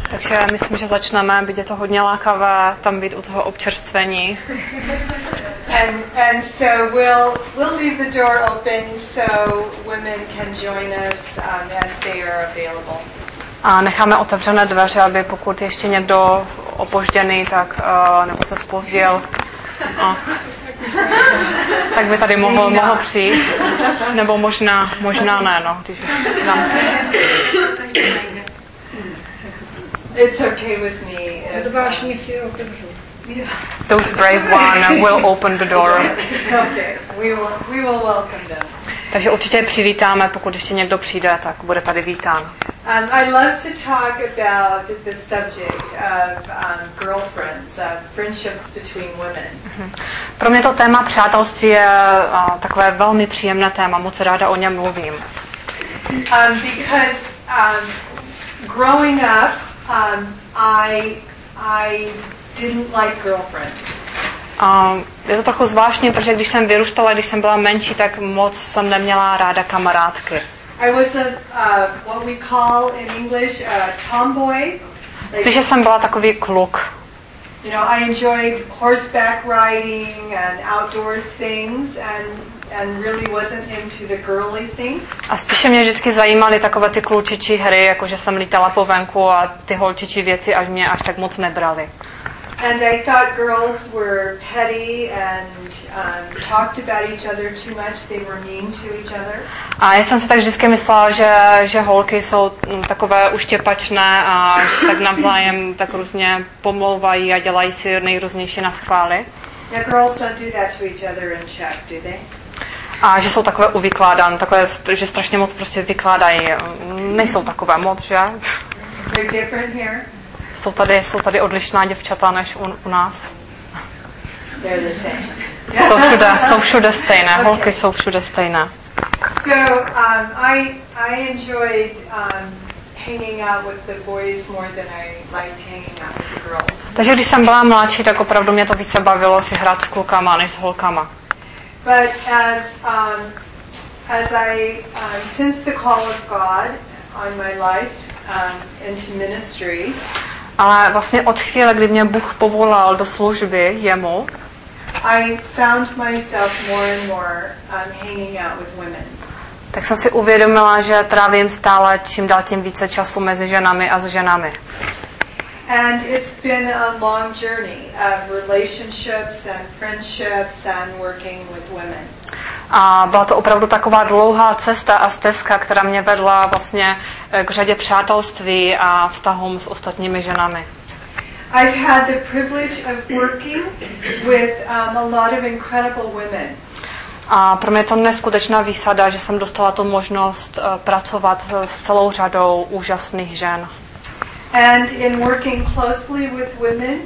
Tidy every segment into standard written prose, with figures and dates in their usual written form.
Takže myslím, že začneme, byť je to hodně lákavé, tam být u toho občerstvení. And so we'll leave the door open so women can join us as they are available. A necháme otevřené dveře, aby pokud ještě někdo opožděný, tak nebo se zpozdil, tak by tady mohl přijít. Nebo možná ne, no, když nám... It's okay with me. Those brave one will open the door. Okay, we will welcome them. Takže určitě přivítáme, pokud ještě někdo přijde, tak bude tady vítán. I love to talk about the subject of girlfriends, friendships between women. Pro mě to téma přátelství je takové velmi příjemné téma, moc ráda o něm mluvím. Because growing up, I didn't like girlfriends. Je to trochu zvláštní, protože když jsem vyrůstala, když jsem byla menší, tak moc jsem neměla ráda kamarádky. I was what we call in English a tomboy. Spíše jsem byla takový kluk. You know, I enjoyed horseback riding and outdoors things and really wasn't into the girly thing. A spíše mě vždycky zajímaly takové ty klučičí hry, jako že jsem lítala po venku a ty holčičí věci mě až tak moc nebraly. And I thought girls were petty and talked about each other too much. They were mean to each other. A já jsem si tak vždycky myslela, že holky jsou takové uštěpačné a že se tak navzájem tak různě pomlouvají a dělají si nejrůznější naschvály. Now girls don't do that to each other in Czech, do they? A že jsou takové uvykládané, takové, že strašně moc prostě vykládají. Nejsou takové moc, že? They're different here. Jsou tady odlišná děvčata než u nás. They're the same. Jsou všude stejné, holky jsou všude stejné. So I enjoyed hanging out with the boys more than I liked hanging out with the girls. Takže když jsem byla mladší, tak opravdu mě to více bavilo si hrát s klukama než s holkama. But as I since the call of God on my life into ministry. Ale vlastně od chvíle, kdy mě Bůh povolal do služby jemu, I found myself more and more hanging out with women. Tak jsem si uvědomila, že trávím stále čím dál tím více času mezi ženami a s ženami. And it's been a long journey of relationships and friendships and working with women. A byla to opravdu taková dlouhá cesta a stezka, která mě vedla vlastně k řadě přátelství a vztahům s ostatními ženami. I've had the privilege of working with a lot of incredible women. A pro mě je to neskutečná výsada, že jsem dostala tu možnost pracovat s celou řadou úžasných žen. And in working closely with women,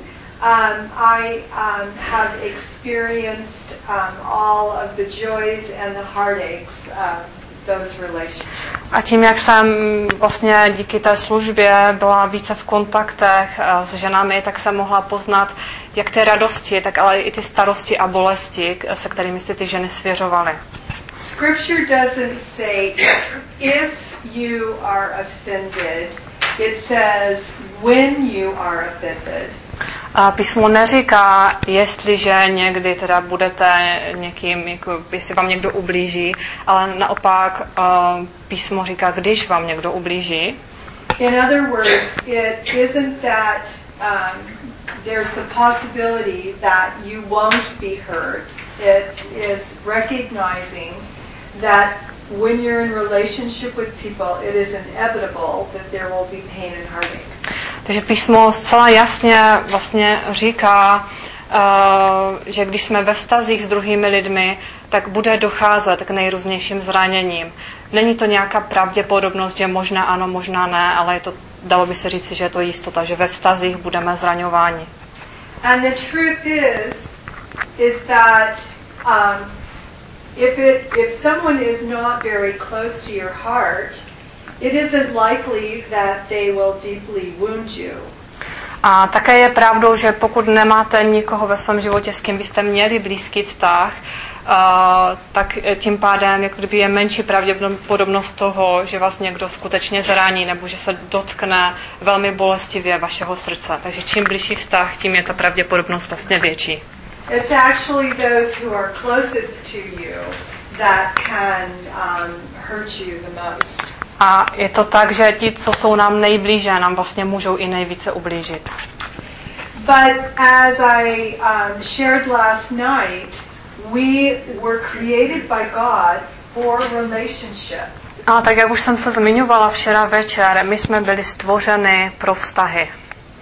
I have experienced all of the joys and the heartaches of those relationships. A tím, jak jsem vlastně díky té službě byla více v kontaktech s ženami, tak jsem mohla poznat jak ty radosti, tak ale i ty starosti a bolesti, se kterými si ty ženy svěřovaly. Scripture doesn't say if you are offended. It says when you are offended. A písmo neříká, jestliže někdy teda budete někým, jako, jestli vám někdo ublíží, ale naopak písmo říká, když vám někdo ublíží. In other words, it isn't that there's the possibility that you won't be hurt. It is recognizing that when you're in relationship with people, it is inevitable that there will be pain and heartache. Takže písmo zcela jasně vlastně říká, že když jsme ve vztazích s druhými lidmi, tak bude docházet k nejrůznějším zraněním. Není to nějaká pravděpodobnost, že možná ano, možná ne, ale je to, dalo by se říci, že je to jistota, že ve vztazích budeme zraňováni. And the truth is that if someone is not very close to your heart, it isn't likely that they will deeply wound you. A také je pravdou, že pokud nemáte nikoho ve svém životě, s kým byste měli blízký vztah, tak tím pádem jako kdyby je menší pravděpodobnost toho, že vás někdo skutečně zraní nebo že se dotkne velmi bolestivě vašeho srdce. Takže čím blížší vztah, tím je ta pravděpodobnost vlastně větší. It's actually those who are closest to you that can hurt you the most. A je to tak, že ti, co jsou nám nejblíže, nám vlastně můžou i nejvíce ublížit. But as I shared last night, we were created by God for relationship. A tak jak už jsem se zmiňovala včera večer, my jsme byli stvořeni pro vztahy.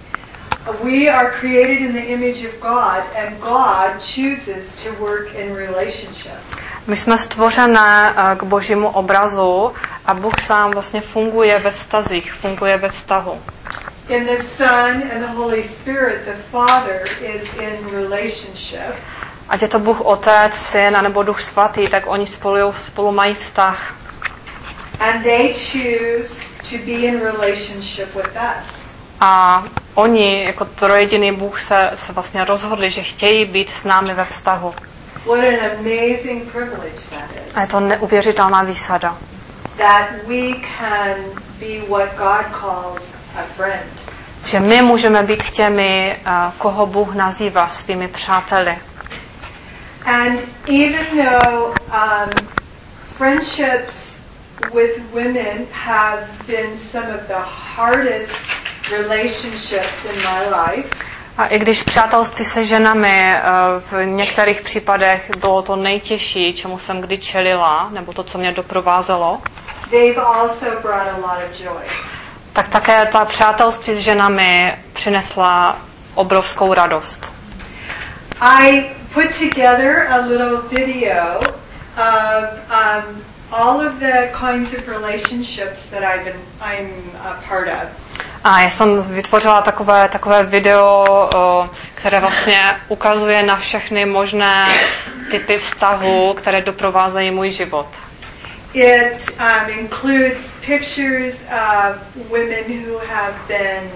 We are created in the image of God, and God chooses to work in relationship. My jsme stvořeni k Božímu obrazu a Bůh sám vlastně funguje ve vztazích, funguje ve vztahu. In the Son and the Holy Spirit, the Father is in relationship. Ať je to Bůh Otec, Syn, nebo Duch Svatý, tak oni spolu mají vztah. And they choose to be in relationship with us. A oni, jako trojjediný Bůh, se vlastně rozhodli, že chtějí být s námi ve vztahu. What an amazing privilege that is. A je to neuvěřitelná výsada. That we can be what God calls a friend. Že my můžeme být těmi, koho Bůh nazývá svými přáteli. And even though friendships with women have been some of the hardest relationships in my life, a i když přátelství se ženami v některých případech bylo to nejtěžší, čemu jsem kdy čelila, nebo to, co mě doprovázelo, they've also brought a lot of joy. Tak také ta přátelství s ženami přinesla obrovskou radost. I put together a little video of all of the kinds of relationships that I'm a part of. A já jsem vytvořila takové video, které vlastně ukazuje na všechny možné typy vztahů, které doprovázejí můj život. It includes pictures of women who have been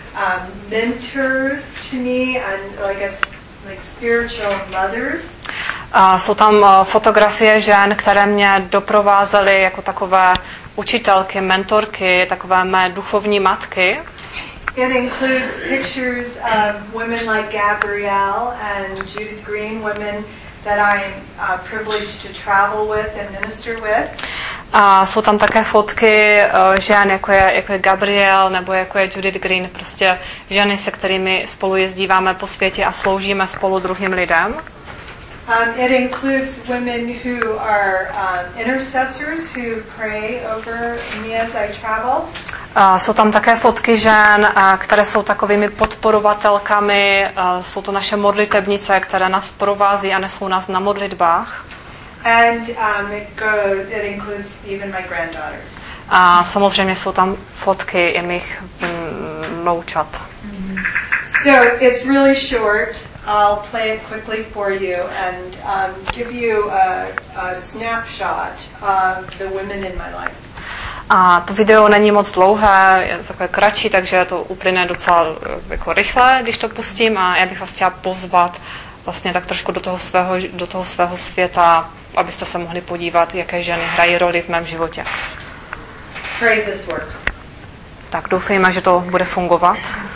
mentors to me and like spiritual mothers. Jsou tam fotografie žen, které mě doprovázely jako takové učitelky, mentorky, takové mé duchovní matky. It includes pictures of women like Gabrielle and Judith Green, women that I'm privileged to travel with and minister with. A jsou tam také fotky žen, jako je Gabrielle nebo jako je Judith Green, prostě ženy, se kterými spolu jezdíváme po světě a sloužíme spolu druhým lidem. It includes women who are intercessors who pray over me as I travel. Jsou tam také fotky žen, které jsou takovými podporovatelkami, jsou to naše modlitebnice, které nás provází a nesou nás na modlitbách. And it includes even my granddaughters. A samozřejmě jsou tam fotky i mých vnoučat. So it's really short. I'll play it quickly for you and give you a snapshot of the women in my life. A to video není moc dlouhé, je takové kratší, takže to uplyne docela jako rychle, když to pustím, a já bych vás chtěla pozvat vlastně tak trošku do toho svého světa, abyste se mohli podívat, jaké ženy hrají roli v mém životě. Pray this works. Tak doufejme, že to bude fungovat.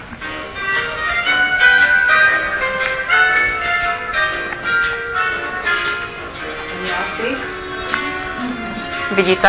Vidíte?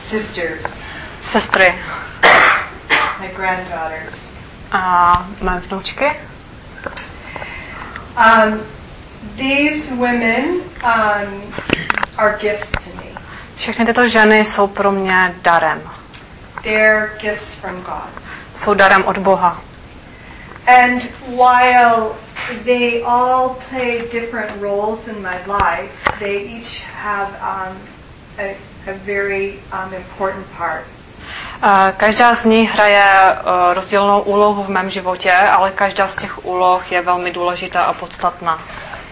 sisters, sestry my granddaughters. a mé vnučky. These women are gifts to me. Všechny tyto ženy jsou pro mě darem. They're gifts from God. Jsou darem od Boha. And while they all play different roles in my life, they each have a very important part. Každá z nich hraje rozdílnou úlohu v mém životě, ale každá z těch úloh je velmi důležitá a podstatná.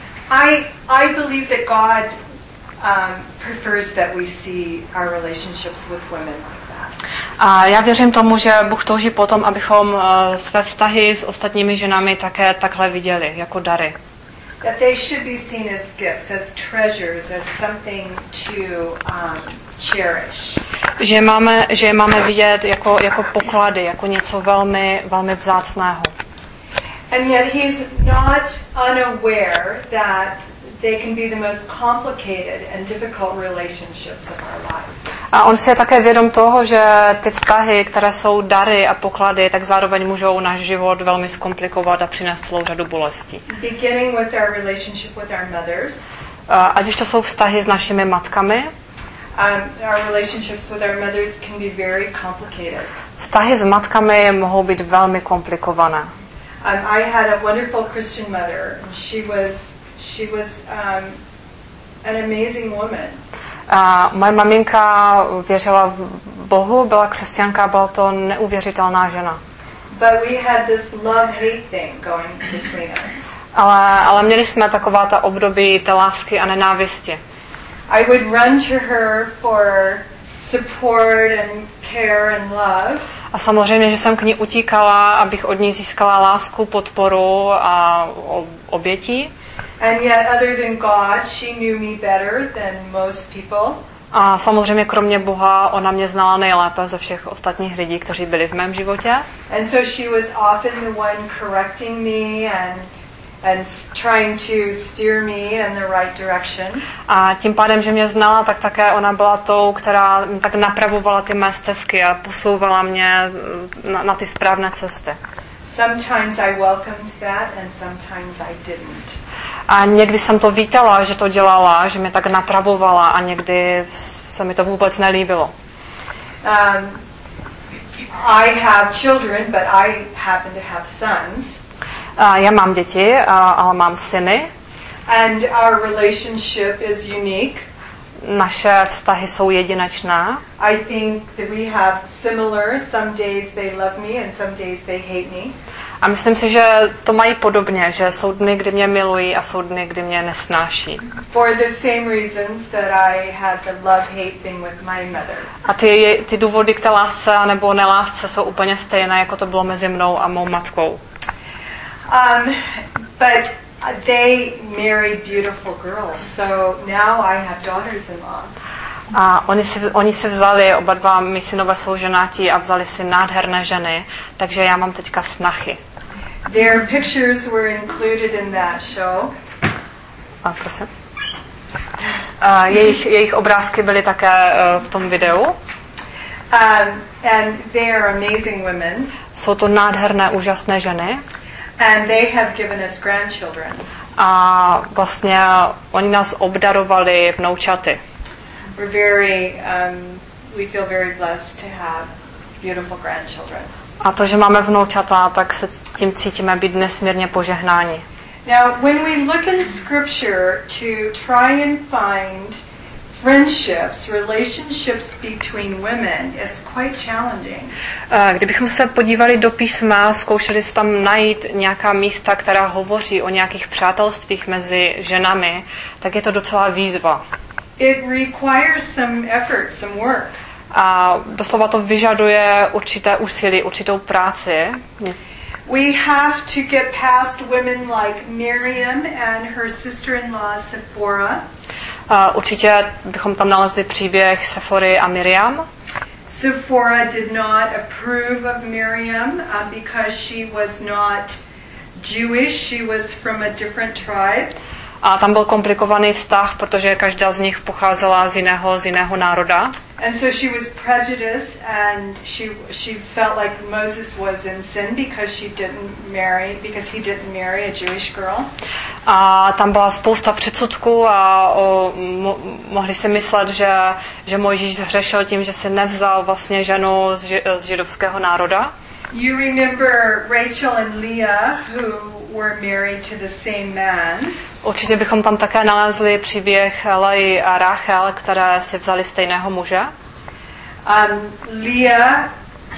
I believe that God prefers that we see our relationships with women like that. A já věřím tomu, že Bůh touží potom, abychom své vztahy s ostatními ženami také takhle viděli, jako dary. That they should be seen as gifts, as treasures, as something to cherish. Že je máme vidět jako poklady, jako něco velmi, velmi vzácného. And yet he's not unaware that they can be the most complicated and difficult relationships in our life. A on si je také vědom toho, že ty vztahy, které jsou dary a poklady, tak zároveň můžou náš život velmi zkomplikovat a přinést celou řadu bolestí. Beginning with our relationship with our mothers. Ať už to jsou vztahy s našimi matkami. Our relationships with our mothers can be very complicated. Vztahy s matkami mohou být velmi komplikované. I had a wonderful Christian mother, and she was an amazing woman. Moje maminka věřila v Bohu, byla křesťanka, byla to neuvěřitelná žena. But we had this love-hate thing going between us. Ale měli jsme taková ta období té lásky a nenávisti. I would run to her for support and care and love. A samozřejmě, že jsem k ní utíkala, abych od ní získala lásku, podporu a obětí. And yet, other than God, she knew me better than most people. A samozřejmě kromě Boha, ona mě znala nejlépe ze všech ostatních lidí, kteří byli v mém životě. And so she was often the one correcting me and trying to steer me in the right direction. A tím pádem, že mě znala, tak také ona byla tou, která tak napravovala ty mé stezky a posouvala mě na ty správné cesty. Sometimes I welcomed that and sometimes I didn't. A někdy jsem to vítala, že to dělala, že mě tak napravovala a někdy se mi to vůbec nelíbilo. I have children, but I happen to have sons. Já mám děti, ale mám syny. And our relationship is unique. Naše vztahy jsou jedinečné. I think that we have similar. Some days they love me and some days they hate me. A myslím si, že to mají podobně, že jsou dny, kdy mě milují a jsou dny, kdy mě nesnáší. For the same reasons that I had the love-hate thing with my mother. A ty důvody k té lásce nebo nelásce jsou úplně stejné, jako to bylo mezi mnou a mou matkou. But they married beautiful girls, so now I have daughters-in-law. A oni si vzali, oba dva mý synové jsou ženatí a vzali si nádherné ženy, takže já mám teďka snachy. Their pictures were included in that show. A prosím. Jejich obrázky byly také v tom videu. And they are amazing women. Jsou to nádherné, úžasné ženy. And they have given us grandchildren. A vlastně oni nás obdarovali vnoučaty. We feel very blessed to have beautiful grandchildren. A to, že máme vnoučata, tak se tím cítíme být nesmírně požehnáni. Now, when we look in Scripture to try and find friendships, relationships between women, it's quite challenging. Kdybychom se podívali do písma, zkoušeli si tam najít nějaká místa, která hovoří o nějakých přátelstvích mezi ženami, tak je to docela výzva. It requires some effort, some work. A doslova to vyžaduje určité úsilí, určitou práci. We have to get past women like Miriam and her sister-in-law Sephora. Určitě bychom tam nalezli příběh Sephory a Miriam. Sephora did not approve of Miriam because she was not Jewish. She was from a different tribe. A tam byl komplikovaný vztah, protože každá z nich pocházela z jiného národa. And so she was prejudiced, and she felt like Moses was in sin because he didn't marry a Jewish girl. A tam byla spousta předsudků a mohli si myslet, že Mojžíš zhřešil tím, že si nevzal vlastně ženu z židovského národa. You remember Rachel and Leah, who were married to the same man. Určitě bychom tam také nalezli příběh Leji a Rachel, které si vzali stejného muže. Leah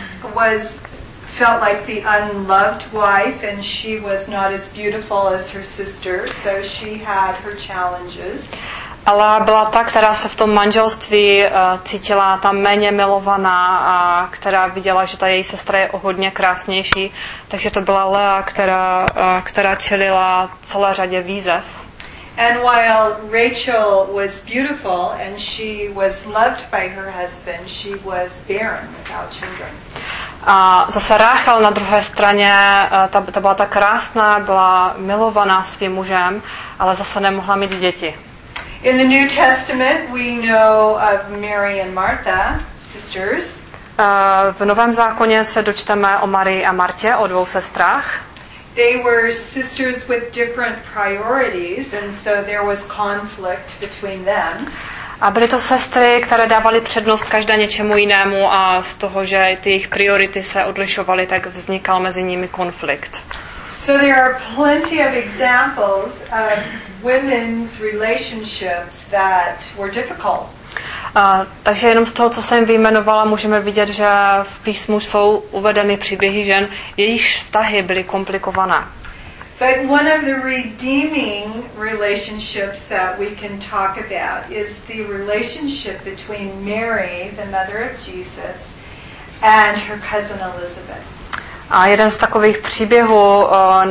felt like the unloved wife, and she was not as beautiful as her sister, so she had her challenges. Ale byla ta, která se v tom manželství cítila tam méně milovaná a která viděla, že ta její sestra je o hodně krásnější. Takže to byla Lea, která čelila celé řadě výzev. And while Rachel was beautiful and she was loved by her husband, she was barren without children. A zase Ráchel na druhé straně, ta byla tak krásná, byla milovaná svým mužem, ale zase nemohla mít děti. In the New Testament, we know of Mary and Martha, sisters. V Novém zákoně se dočteme o Marii a Martě, o dvou sestrách. They were sisters with different priorities, and so there was conflict between them. A byly to sestry, které dávaly přednost každá něčemu jinému a z toho, že ty jejich priority se odlišovaly, tak vznikal mezi nimi konflikt. So there are plenty of examples of women's relationships that were difficult. Takže jenom z toho, co jsem vyjmenovala, můžeme vidět, že v písmu jsou uvedeny příběhy žen, jejich vztahy byly komplikované. But one of the redeeming relationships that we can talk about is the relationship between Mary, the mother of Jesus, and her cousin Elizabeth. A jeden z takových příběhů,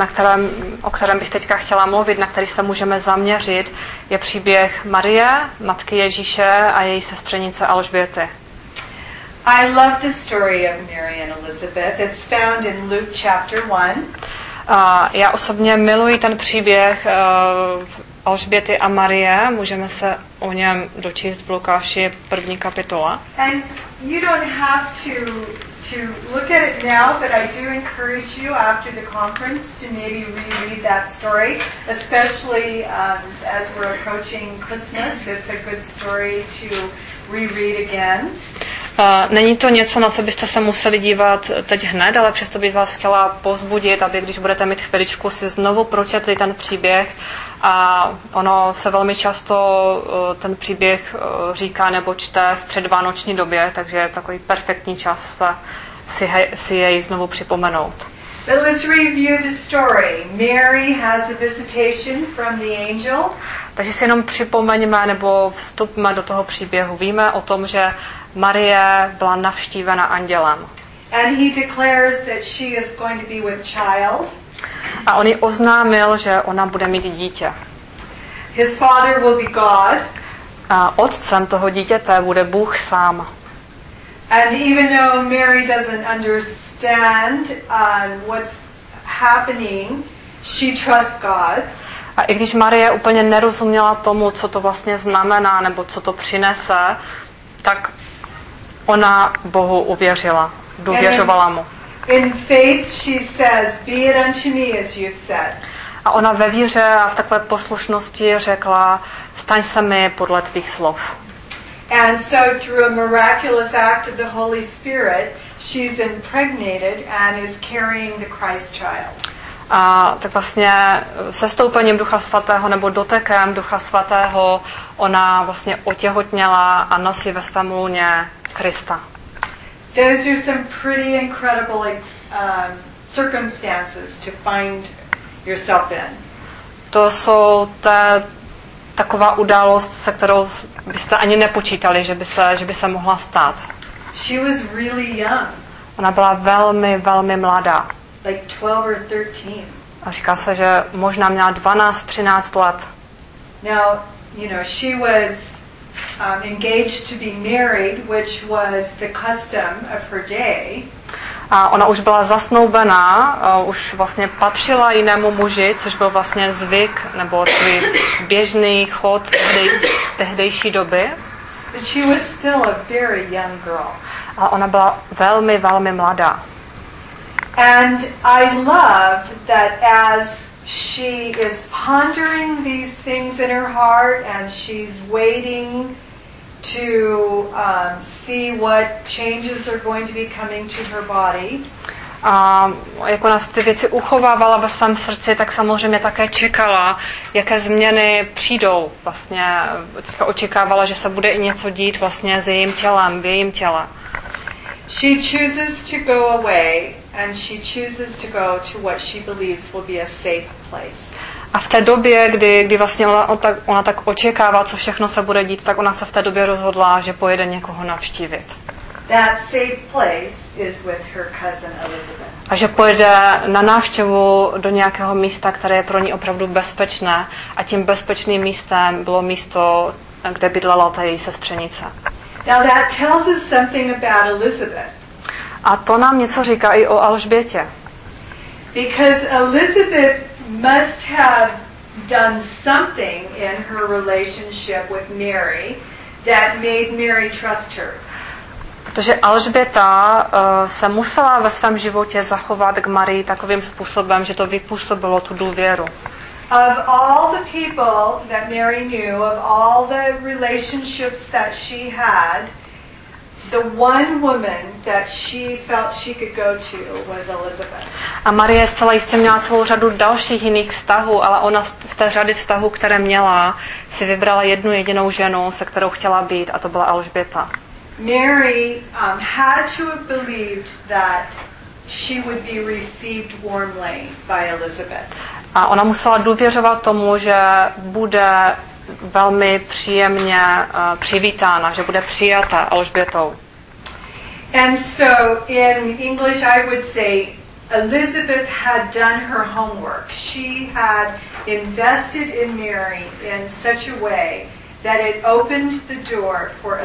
o kterém bych teďka chtěla mluvit, na který se můžeme zaměřit, je příběh Marie, matky Ježíše a její sestřenice Alžběty. I love the story of Mary and Elizabeth. It's found in Luke chapter 1. Já osobně miluji ten příběh Alžběty a Marie. Můžeme se o něm dočíst v Lukáši 1. kapitola. And you don't have to look at it now, but I do encourage you after the conference to maybe reread that story, especially as we're approaching Christmas. It's a good story to reread again. Není to něco, na co byste se museli dívat teď hned, ale přesto bych vás chtěla povzbudit, aby když budete mít chviličku, si znovu pročetli ten příběh. A ono se velmi často ten příběh říká nebo čte v předvánoční době, takže je takový perfektní čas si jej znovu připomenout. But let's review the story. Mary has a visitation from the angel. Takže si jenom připomeňme nebo vstupme do toho příběhu. Víme o tom, že Marie byla navštívena andělem. And he declares that she is going to be with child. A on jí oznámil, že ona bude mít dítě. His father will be God. A otcem toho dítěte bude Bůh sám. And even though Mary doesn't understand what's happening, she trusts God. A i když Marie úplně nerozuměla tomu, co to vlastně znamená, nebo co to přinese, tak ona Bohu uvěřila, důvěřovala mu. In faith she says, "Be it unto me as you've said." A ona ve víře a v takové poslušnosti řekla, staň se mi podle tvých slov. And so through a miraculous act of the Holy Spirit, she's impregnated and is carrying the Christ child. A tak vlastně se stoupením Ducha Svatého nebo dotekem Ducha Svatého ona vlastně otěhotněla a nosí ve svém lůně Krista. Those are some pretty incredible circumstances to find yourself in. To jsou taková událost, se kterou byste ani nepočítali, že by se mohla stát. She was really young. Ona byla velmi, velmi mladá. Like 12 or 13. A říká se, že možná měla 12-13 let. Now, she was engaged to be married, which was the custom of her day. A ona už byla zasnoubená, už vlastně patřila jinému muži, což byl vlastně zvyk nebo běžný chod tehdejší doby. But she was still a very young girl. A ona byla velmi, velmi mladá. And I love that as she is pondering these things in her heart and she's waiting to see what changes are going to be coming to her body. A jak ona ty věci uchovávala ve svém srdci, tak samozřejmě také čekala, jaké změny přijdou. Vlastně teďka očekávala, že se bude i něco dít vlastně s jejím tělem, v jejím těle. She chooses to go away and she chooses to go to what she believes will be a safe place. A v té době, kdy vlastně ona tak očekává, co všechno se bude dít, tak ona se v té době rozhodla, že pojede někoho navštívit. That safe place is with her cousin Elizabeth. A že pojede na návštěvu do nějakého místa, které je pro ní opravdu bezpečné. A tím bezpečným místem bylo místo, kde bydlela ta její sestřenice. Now that tells us something about Elizabeth. A to nám něco říká i o Alžbětě. Because Elizabeth must have done something in her relationship with Mary that made Mary trust her. Protože Alžběta se musela ve svém životě zachovat k Marii takovým způsobem, že to vypůsobilo tu důvěru. Of all the people that Mary knew, of all the relationships that she had, the one woman that she felt she could go to was Elizabeth. A Marie zcela jistě měla celou řadu dalších jiných vztahů, ale ona z té řady vztahů, které měla, si vybrala jednu jedinou ženu, se kterou chtěla být, a to byla Alžběta. Mary had to have believed that she would be received warmly by Elizabeth. A ona musela důvěřovat tomu, že bude velmi příjemně přivítána, že bude přijata Alžbětou. And so in English I would say Elizabeth had done her homework. She had invested in Mary in such a way that it opened the door for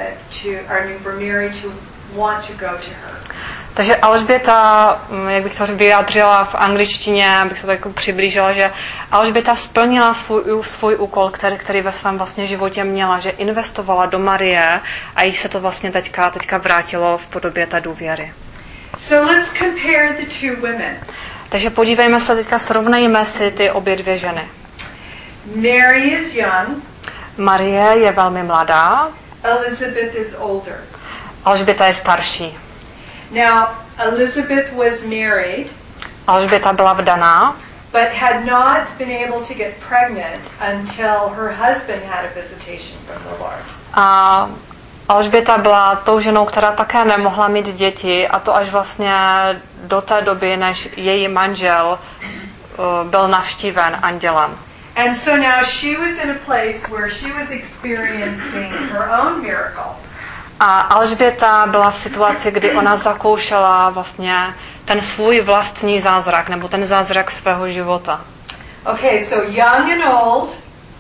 for Mary to want to go to her. Takže Alžběta, jak bych to vyjádřila v angličtině, bych to tak přiblížila, že Alžběta splnila svůj úkol, který ve svém vlastně životě měla, že investovala do Marie a jí se to vlastně teďka vrátilo v podobě té důvěry. So let's compare the two women. Takže podívejme se teďka, srovnejme si ty obě dvě ženy. Mary is young. Marie je velmi mladá. Elizabeth is older. Alžběta je starší. Now, Elizabeth was married. Alžběta byla vdaná. But had not been able to get pregnant until her husband had a visitation from the Lord. A Alžběta byla tou ženou, která také nemohla mít děti, a to až vlastně do té doby, než její manžel byl navštíven andělem. And so now she was in a place where she was experiencing her own miracle. A Alžběta byla v situaci, kdy ona zakoušela vlastně ten svůj vlastní zázrak, nebo ten zázrak svého života. Okay, so young and old.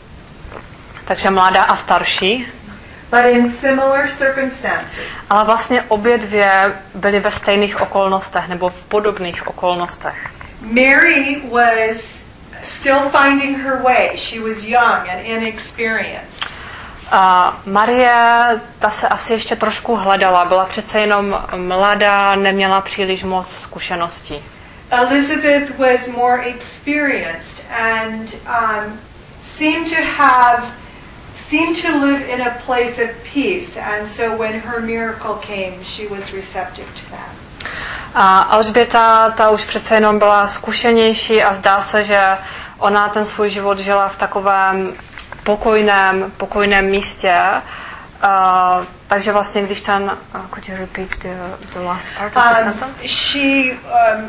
Takže mladá a starší. But in similar circumstances. Ale vlastně obě dvě byly ve stejných okolnostech, nebo v podobných okolnostech. Mary was still finding her way. She was young and inexperienced. Marie, ta se asi ještě trošku hledala, byla přece jenom mladá, neměla příliš moc zkušeností. Elizabeth was more experienced and seemed to live in a place of peace, and so when her miracle came, she was receptive to that. A Alžběta, ta už přece jenom byla zkušenější a zdá se, že ona ten svůj život žila v takovém pokojném místě. Takže vlastně, když ten... could you repeat the last part of the sentence?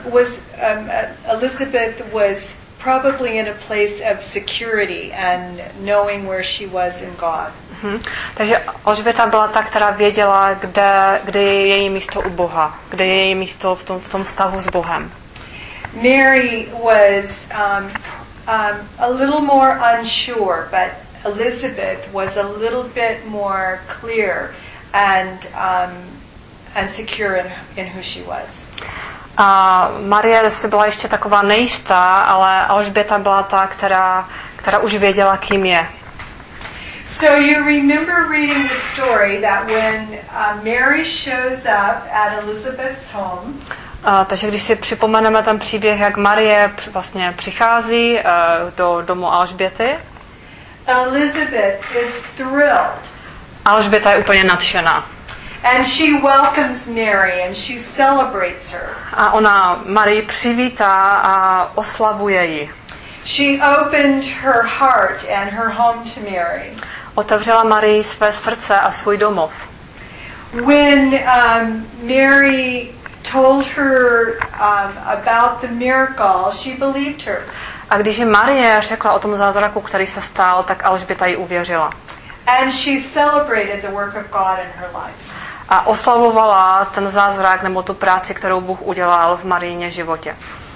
Elizabeth was probably in a place of security and knowing where she was in God. Takže Alžběta byla ta, která věděla, kde je její místo u Boha, kde je její místo v tom vztahu s Bohem. Mary was a little more unsure, but Elizabeth was a little bit more clear and secure in who she was. A Marie byla ještě taková nejistá, ale Alžběta byla ta, která už věděla, kým je. So you remember reading the story that when Mary shows up at Elizabeth's home. Takže když si připomeneme ten příběh, jak Marie vlastně přichází do domu Alžběty, Elizabeth is thrilled. Alžběta je úplně nadšená. And she welcomes Mary and she celebrates her. A ona Marii přivítá a oslavuje ji. She opened her heart and her home to Mary. Otevřela Marii své srdce a svůj domov. When Mary told her about the miracle, she believed her. A když jí Marie řekla o tom zázraku, který se stal, tak Alžběta jí uvěřila. And she celebrated the work of God in her life. A oslavovala ten zázrak nebo tu práci, kterou Bůh udělal v Marijně životě.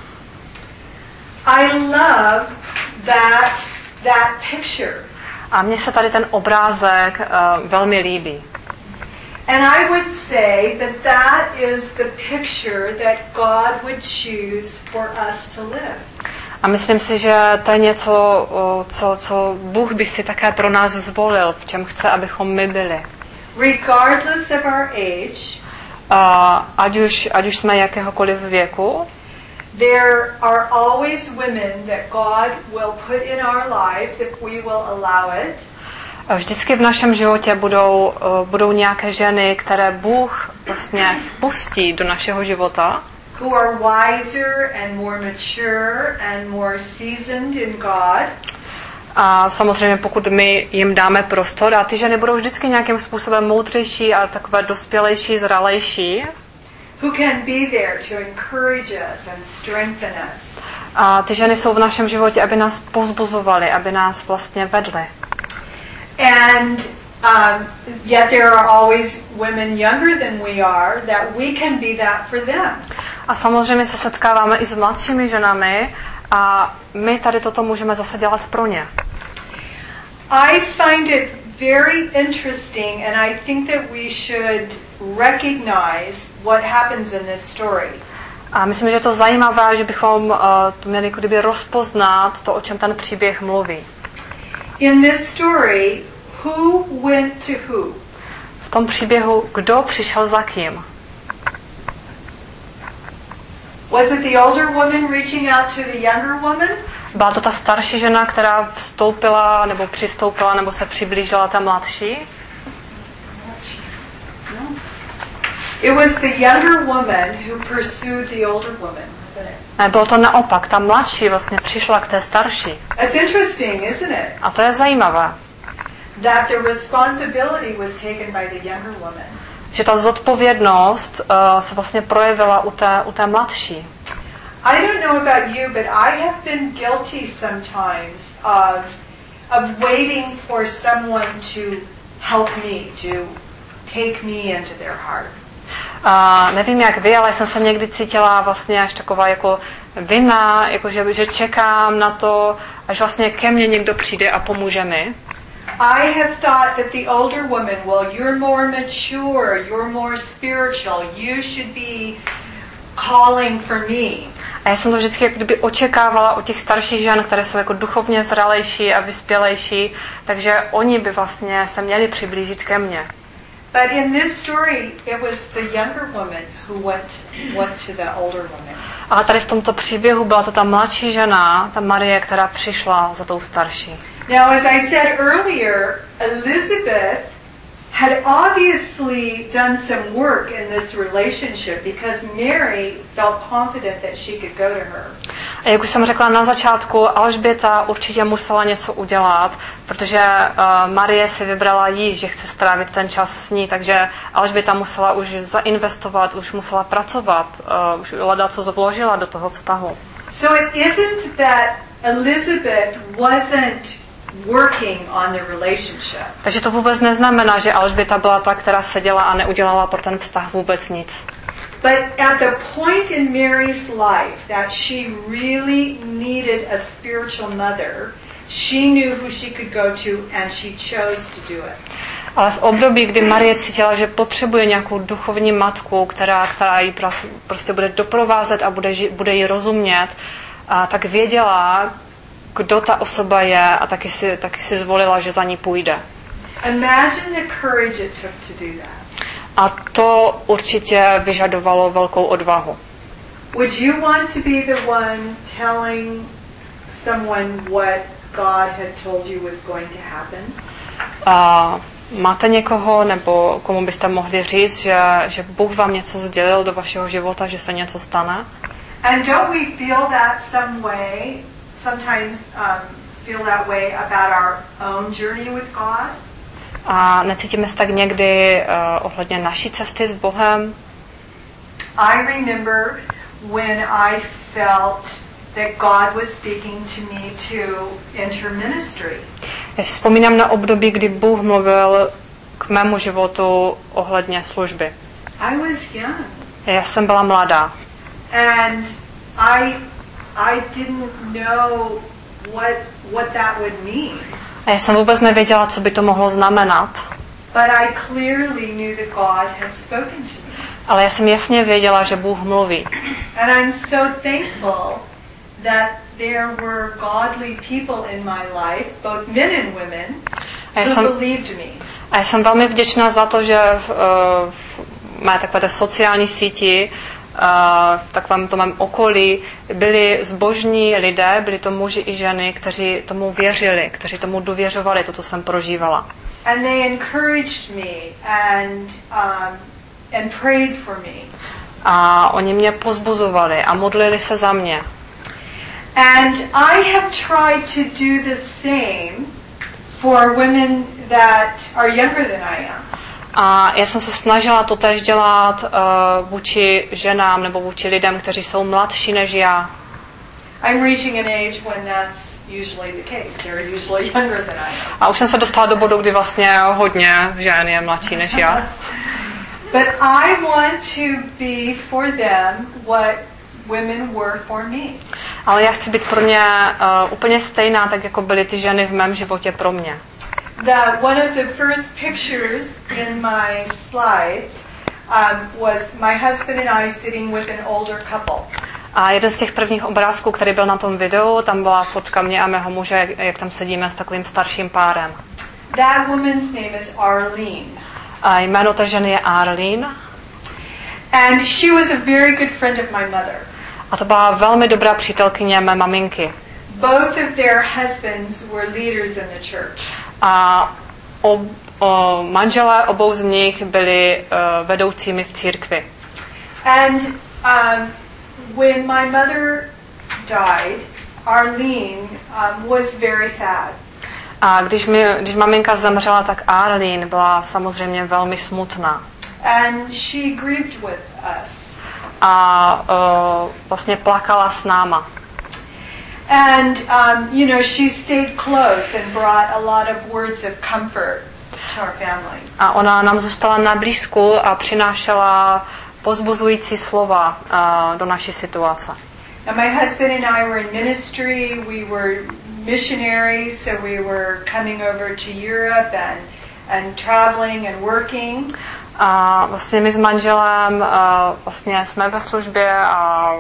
I love that picture. A mně se tady ten obrázek velmi líbí. And I would say that is the picture that God would choose for us to live. A myslím si, že to je něco, co Bůh by si také pro nás zvolil, v čem chce, abychom my byli. Regardless of our age, ať už jsme jakéhokoliv věku, there are always women that God will put in our lives if we will allow it. Vždycky v našem životě budou nějaké ženy, které Bůh vlastně vpustí do našeho života. Who are wiser and more mature and more seasoned in God. A samozřejmě pokud my jim dáme prostor, a ty ženy budou vždycky nějakým způsobem moudřejší a takové dospělejší, zralejší. Who can be there to encourage us and strengthen us. A ty ženy jsou v našem životě, aby nás povzbuzovaly, aby nás vlastně vedly. And yet there are always women younger than we are that we can be that for them. A samozřejmě se setkáváme i s mladšími ženami a my tady toto můžeme zase dělat pro ně. I find it very interesting and I think that we should recognize what happens in this story. A myslím, že je to zajímavé, že bychom to měli jako kdyby rozpoznat to, o čem ten příběh mluví. In this story, who went to who? V tom příběhu, kdo přišel za kým? Was it the older woman reaching out to the younger woman? Byla to ta starší žena, která vstoupila nebo přistoupila nebo se přiblížila té mladší? No. It was the younger woman who pursued the older woman, wasn't it? Ne, bylo to naopak. Ta mladší vlastně přišla k té starší. That's interesting, isn't it? A to je zajímavé. That the responsibility was taken by the younger woman. Že ta zodpovědnost se vlastně projevila u té mladší. I don't know about you, but I have been guilty sometimes of waiting for someone to help me, to take me into their heart. Nevím jak vy, ale jsem se někdy cítila vlastně až taková jako vina, jako že čekám na to, až vlastně ke mně někdo přijde a pomůže mi. I have thought that the older woman, well, you're more mature, you're more spiritual, you should be calling for me. A já jsem to vždycky jak kdyby očekávala od těch starších žen, které jsou jako duchovně zralejší a vyspělejší, takže oni by vlastně se měli přiblížit ke mně. But in this story, it was the younger woman who went to the older woman. Ale tady v tomto příběhu byla to ta mladší žena, ta Marie, která přišla za tou starší. Now, as I said earlier, Elizabeth had obviously done some work in this relationship because Mary felt confident that she could go to her. A jak už jsem řekla na začátku, Alžběta určitě musela něco udělat, protože Marie si vybrala jí, že chce strávit ten čas s ní, takže Alžběta musela už zainvestovat, už musela pracovat, už co vložila do toho vztahu. So it isn't that Elizabeth wasn't working on the relationship. Takže to vůbec neznamená, že Alžběta byla ta, která seděla a neudělala pro ten vztah vůbec nic. But at the point in Mary's life that she really needed a spiritual mother, she knew who she could go to and she chose to do it. Ale v období, kdy Marie cítila, že potřebuje nějakou duchovní matku, která ji prostě bude doprovázet a bude jí rozumět, tak věděla, kdo ta osoba je a taky si zvolila, že za ní půjde. Imagine the courage it took to do that. A to určitě vyžadovalo velkou odvahu. Would you want to be the one telling someone what God had told you was going to happen? Máte někoho, nebo komu byste mohli říct, že Bůh vám něco sdělil do vašeho života, že se něco stane? And don't we feel that sometimes feel that way about our own journey with God? A necítíme se tak někdy ohledně naší cesty s Bohem? I remember when I felt that God was speaking to me to enter ministry. Já si vzpomínám na období, kdy Bůh mluvil k mému životu ohledně služby. I was young. Já jsem byla mladá. And I didn't know what that would mean. A já jsem vůbec nevěděla, co by to mohlo znamenat. But I clearly knew that God had spoken to me. Ale já jsem jasně věděla, že Bůh mluví. And I'm so thankful that there were godly people in my life, both men and women, who believed me. A já jsem velmi vděčná za to, že v mé takové sociální síti, v takovém mém okolí byli zbožní lidé, byli to muži i ženy, kteří tomu věřili, kteří tomu důvěřovali, to, co jsem prožívala. And they encouraged me and prayed for me. A oni mě povzbuzovali a modlili se za mě. And I have tried to do the same for women that are younger than I am. A já jsem se snažila to též dělat vůči ženám nebo vůči lidem, kteří jsou mladší než já. I'm reaching an age when that's usually the case. They're usually younger than I am. A už jsem se dostala do bodu, kdy vlastně hodně žen je mladší než já. But I want to be for them what women were for me. Ale já chci být pro ně úplně stejná, tak jako byly ty ženy v mém životě pro mě. One of the first pictures in my slides was my husband and I sitting with an older couple. A jeden z těch prvních obrázků, který byl na tom videu, tam byla fotka mě a mého muže, jak tam sedíme s takovým starším párem. That woman's name is Arlene. A jméno té ženy je Arlene. And she was a very good friend of my mother. A to byla velmi dobrá přítelkyně mé maminky. Both of their husbands were leaders in the church. A manželé obou z nich byli vedoucími v církvi. And when my mother died, Arlene was very sad. A když maminka zemřela, tak Arlene byla samozřejmě velmi smutná. And she grieved with us. A vlastně plakala s náma. And she stayed close and brought a lot of words of comfort to our family. A ona nám zůstala na blízku a přinášela povzbuzující slova do naší situace. And my husband and I were in ministry. We were missionaries, so we were coming over to Europe and traveling and working. A vlastně my s manželem vlastně jsme ve službě a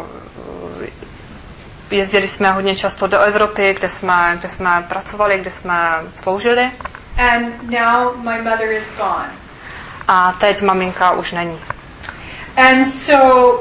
jezdili jsme hodně často do Evropy, kde jsme pracovali, kde jsme sloužili. And now my mother is gone. A teď maminka už není. And so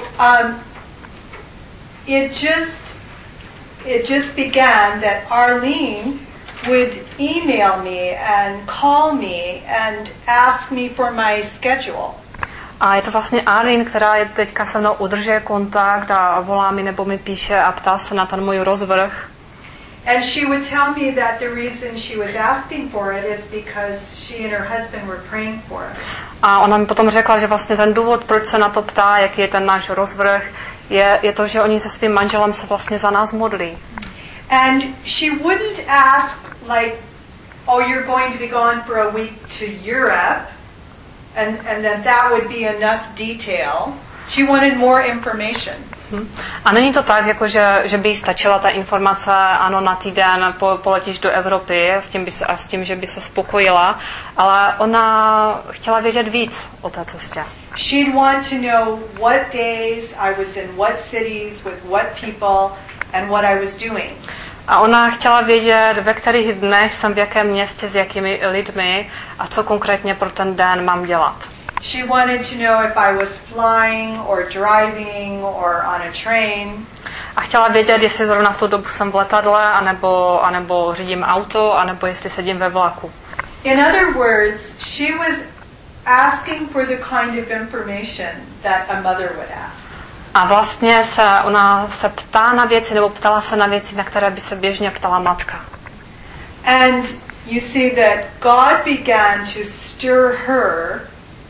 it just began that Arlene would email me and call me and ask me for my schedule. A je to vlastně Arlene, která je teďka se mnou udržuje kontakt a volá mi nebo mi píše a ptá se na ten můj rozvrh. And she would tell me that the reason she was asking for it is because she and her husband were praying for us. A ona mi potom řekla, že vlastně ten důvod, proč se na to ptá, jaký je ten náš rozvrh, je to, že oni se svým manželem se vlastně za nás modlí. And she wouldn't ask like, oh, you're going to be gone for a week to Europe, and then that would be enough detail. She wanted more information. A není to tak, jako že by jí stačila ta informace, ano, na týden poletíš do Evropy s tím, že by se spokojila, ale ona chtěla vědět víc o té cestě. She'd want to know what days I was in what cities with what people and what I was doing. A ona chtěla vědět, ve kterých dnech jsem v jakém městě s jakými lidmi a co konkrétně pro ten den mám dělat. She wanted to know if I was flying or driving or on a train. A chtěla vědět, jestli zrovna v tu dobu jsem v letadle, anebo řídím auto, anebo jestli sedím ve vlaku. In other words, she was asking for the kind of information that a mother would ask. A vlastně ona se ptá na věci, nebo ptala se na věci, na které by se běžně ptala matka. And you see that God began to stir her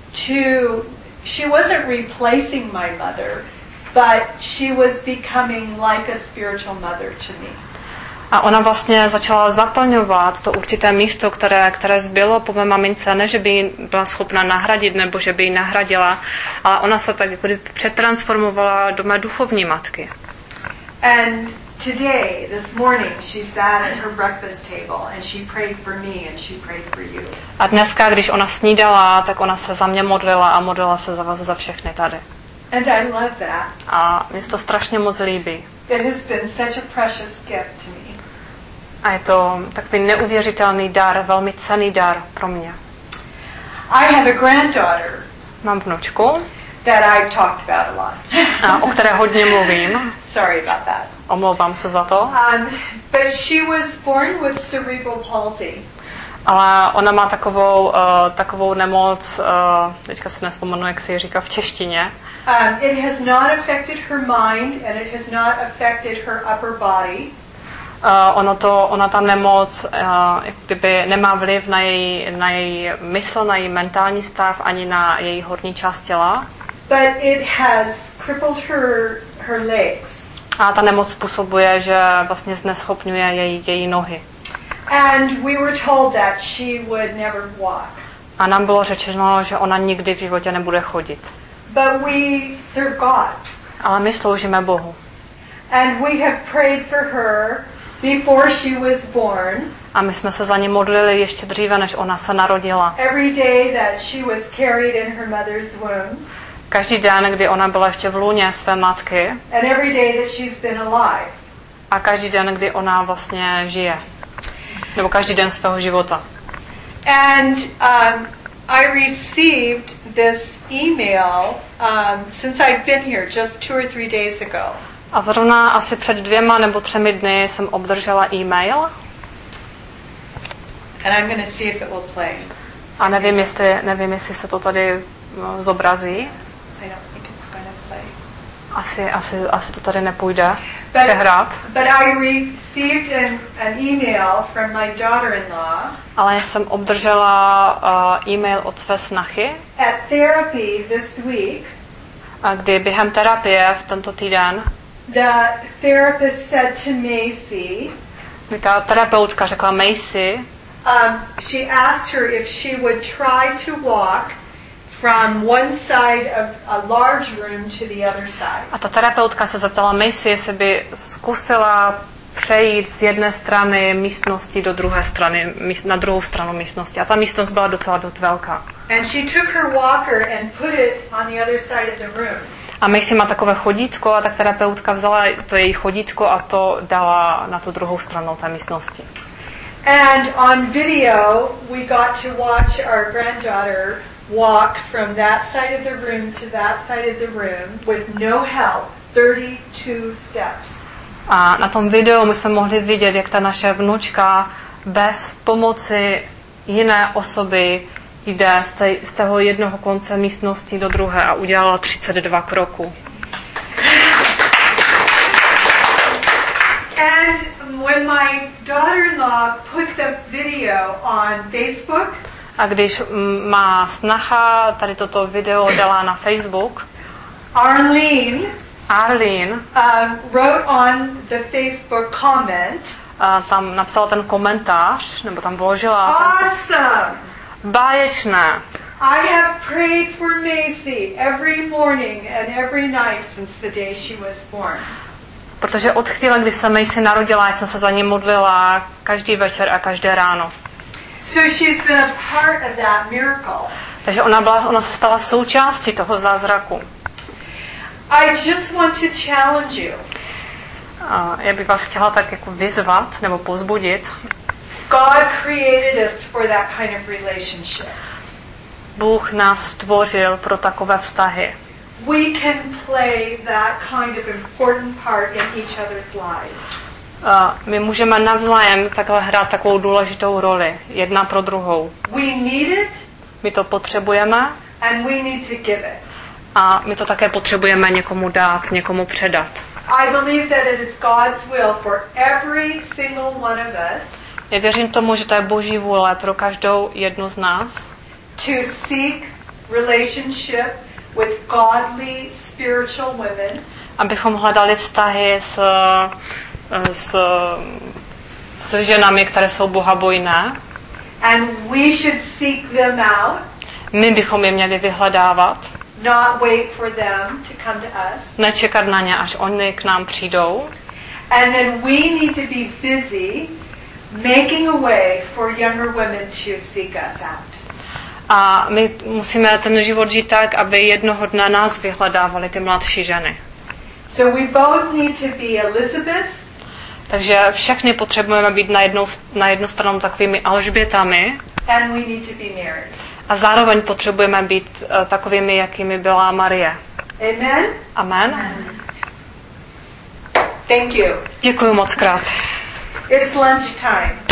she wasn't replacing my mother, but she was becoming like a spiritual mother to me. A ona vlastně začala zaplňovat to určité místo, které zbylo po mé mamince, ne, že by ji byla schopna nahradit, nebo že by ji nahradila, ale ona se tak jako přetransformovala do mé duchovní matky. And today, this morning, she sat at her breakfast table and she prayed for me and she prayed for you. A dneska, když ona snídala, tak ona se za mě modlila a modlila se za vás, za všechny tady. And I love that. A mě to strašně moc líbí. It has been such a precious gift to me. A je to takový neuvěřitelný dar, velmi cenný dar pro mě. I have a granddaughter. Mám vnučku, that I've talked about a lot. O které hodně mluvím. Sorry about that. Omlouvám se za to. But she was born with cerebral palsy. Ale ona má takovou nemoc, teďka se nespomenu, jak se ji říká v češtině. It has not affected her mind and it has not affected her upper body. Ona ta nemoc kdyby nemá vliv na její mysl, na její mentální stav, ani na její horní část těla. But it has crippled her legs. A ta nemoc způsobuje, že vlastně zneschopňuje její nohy. And we were told that she would never walk. A nám bylo řečeno, že ona nikdy v životě nebude chodit. But we serve God. Ale my sloužíme Bohu. And we have prayed for her before she was born. A my jsme se za ní modlili ještě dříve, než ona se narodila. Every day that she was carried in her mother's womb. Každý den, kdy ona byla ještě v lůně své matky. And every day that she's been alive. A každý den, kdy ona vlastně žije. Nebo každý den svého života. And I received this email since I've been here just 2 or 3 days ago. A zrovna asi před 2 nebo 3 dny jsem obdržela e-mail. And I'm going to see if it will play. A nevím, jestli se to tady zobrazí. I don't think it's going to play. Asi to tady nepůjde přehrát. But I received an email from my daughter-in-law. Ale jsem obdržela e-mail od své snachy. At therapy this week. A kdy během terapie v tento týden the therapist said to Macy. Ta terapeutka řekla Macy. She asked her if she would try to walk from one side of a large room to the other side. A ta terapeutka se zeptala Macy, jestli by zkusila přejít z jedné strany místnosti do druhé strany, na druhou stranu místnosti. A ta místnost byla docela dost velká. And she took her walker and put it on the other side of the room. A Macy má takové chodítko a tak terapeutka vzala to její chodítko a to dala na tu druhou stranu té místnosti. And on video we got to watch our granddaughter walk from that side of the room to that side of the room with no help, 32 steps. A na tom videu my jsme mohli vidět, jak ta naše vnučka bez pomoci jiné osoby jde z toho jednoho konce místnosti do druhé a udělala 32 kroků. And when my daughter-in-law put the video on Facebook, a když má snacha tady toto video dala na Facebook, Arlene wrote on the Facebook comment, tam napsala ten komentář, nebo tam vložila awesome. Báječné. I have prayed for Macy every morning and every night since the day she was born. Protože od chvíle, kdy se Macy narodila, jsem se za ní modlila každý večer a každé ráno. So she's been a part of that miracle. Takže ona se stala součástí toho zázraku. I just want to challenge you. A já bych vás chtěla tak jako vyzvat nebo povzbudit. God created us for that kind of relationship. Bůh nás stvořil pro takové vztahy. We can play that kind of important part in each other's lives. My můžeme navzájem takhle hrát takovou důležitou roli, jedna pro druhou. We need it, My to potřebujeme and we need to give it. a my to také potřebujeme někomu dát, někomu předat. I believe that it is God's will for every single one of us. Já věřím tomu, že to je Boží vůle pro každou jednu z nás. To seek relationship with godly spiritual women. Abychom hledali vztahy s ženami, které jsou bohabojné. And we should seek them out. My bychom je měli vyhledávat. Not wait for them to come to us. Nečekat na ně, až oni k nám přijdou. And then we need to be busy making a way for younger women to seek us out. A my musíme ten život žít tak, aby jednoho dne nás vyhledávaly ty mladší ženy. So we both need to be Elizabeths. Takže všechny potřebujeme být na jednu stranu takovými Alžbětami. And we need to be Marys. A zároveň potřebujeme být takovými, jakými byla Marie. Amen? Amen. Thank you. Děkuji moc krát. It's lunchtime.